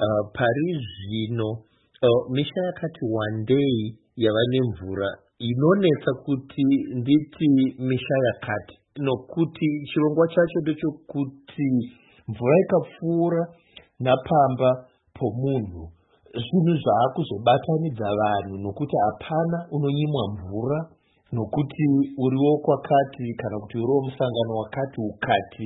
Parizvino misha yakati wandei yava nemvura inonetsa kuti nditi misha yakati, nokuti chirongwa chacho ndechekuti mvura ikapfuura napamba pomunhu zvinhu zvaakuzobatanidza vanhu, nokuti hapana unonyimwa mvura nokuti uriwo kwakati kana kuti uriwo musangano wakati ukati.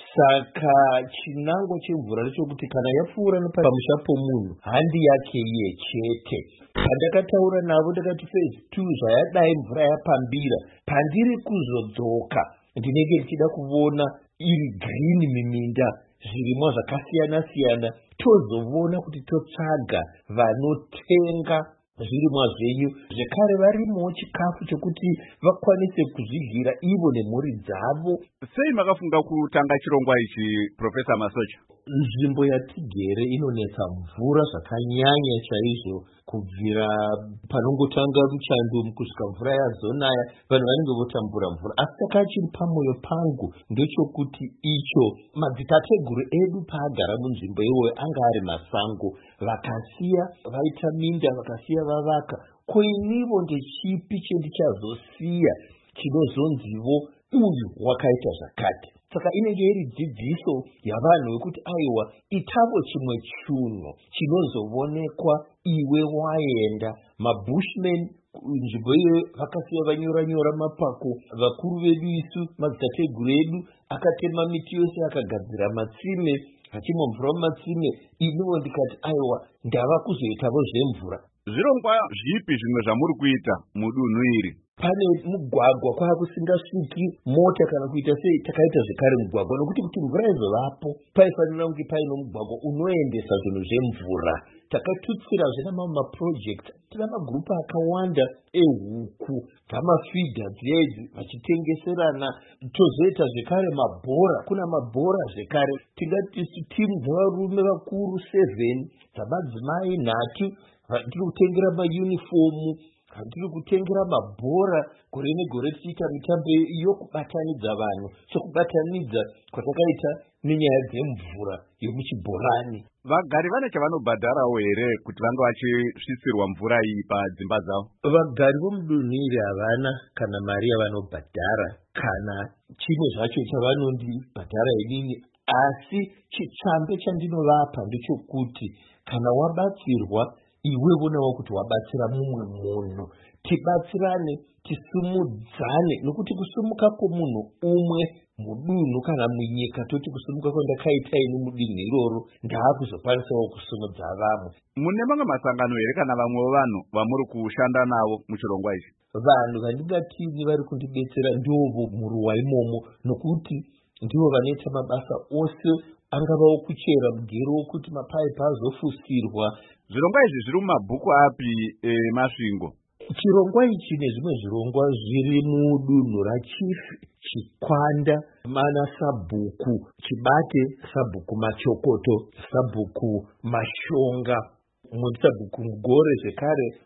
Saka chinango chemvura ndechekuti kana yapfuura pamusha pomunhu handi yake iye chete. Pandakataura navo ndakati phase 2 zvayadai mvura yapambira, pandiri kuzodzoka ndinenge ndichida kuona iri girini miminda, zvirimwa zvakasiyana siyana, tozoona kuti totsvaga vanotenga zvirimwa zvenyu, zvekare varimowo chikafu chokuti vakwanise kuzvidyira ivo nemhuri dzavo. Sei makafunga kutanga chirongwa ichi, Profesa Masocha? Nzvimbo yatigere inonetsa mvura zvakanyanya chaizvo, kubvira panongotanga ruchando kusvika mvura yazonaya vanhu vanenge votambura mvura. Asi takachiri pamwoyo pangu ndechokuti icho madzitateguru edu paagara munzvimbo iyoyo anga ari masango, vakasiya vaita minda, vakasiya vavaka. Koinivo ndechipi chendichazosiya chinozonzivo uyu wakaita zvakati? Saka inenge iri dzidziso yavanhu wekuti aiwa itavo chimwe chunhu chinozovonekwa iwe waenda. Mabushmen nzvimbo iyo vakasiya vanyora mapako, vakuru vedu isu madzitateguru edu akatema miti yose akagadzira matsime, achimwa mvura mumatsime. Inivo ndikati aiwa ndava kuzoitavo zvemvura. Zvirongwa zvipi zvimwe zvamuri kuita mudunhu iri? Pane mugwagwa kwakusingasviki mota kana kuita sei, takaita zvekare mugwagwa, nokuti kuti mvura izovapo paifanira kunge paino mugwagwa unoendesa zvinhu zvemvura. Takatutsirazve namamwe maproject, tina magrupu akawanda ehuku dzamafidha dzedzi vachitengeserana. Tozoita zvekare mabhora, kuna mabhora zvekare, tingati timu dzavarume vakuru 7, dzamadzimai 3, tiri kutengera mayunifomu, tiri kutengera mabhora, gore negore tichiita mitambo yokubatanidza vanhu, sokubatanidza kwatakaita nenyaya dzemvura yomuchibhorani. Vagari vane chavanobhadharawo here kuti vange vachisvisirwa mvura iyi padzimba dzavo? Vagari vomudunhu iri havana kana mari yavanobhadhara kana chimwe zvacho chavanondibhadhara inini, asi chitsvambe chandinovapa ndechekuti kana wabatsirwa iwe wonawo kuti wabatsira mumwe munhu. Tibatsirane, tisumudzane, nokuti kusumuka kwomunhu umwe mudunhu kana munyika, toti kusumuka kwandakaita ini mudunhu iroro ndaakuzokwanisawo kusumudza vamwe. Mune mamwe masangano here kana vamwewo vanhu vamuri kushanda navo muchirongwa ichi? Vanhu vandingatini vari kundidetsera ndovo muruwa imomo, nokuti ndivo vanoita mabasa ose, angavawo kuchera mugero wokuti mapaipi azofusirwa. Zvirongwa izvi zviri mumabhuku api emasvingo? Chirongwa ichi nezvimwe zvirongwa zviri mudunhu raChifi, Chikwanda, mana Sabhuku, Chibate, Sabhuku Machokoto, Sabhuku Mashonga, Sabhuku Mugore zvekare,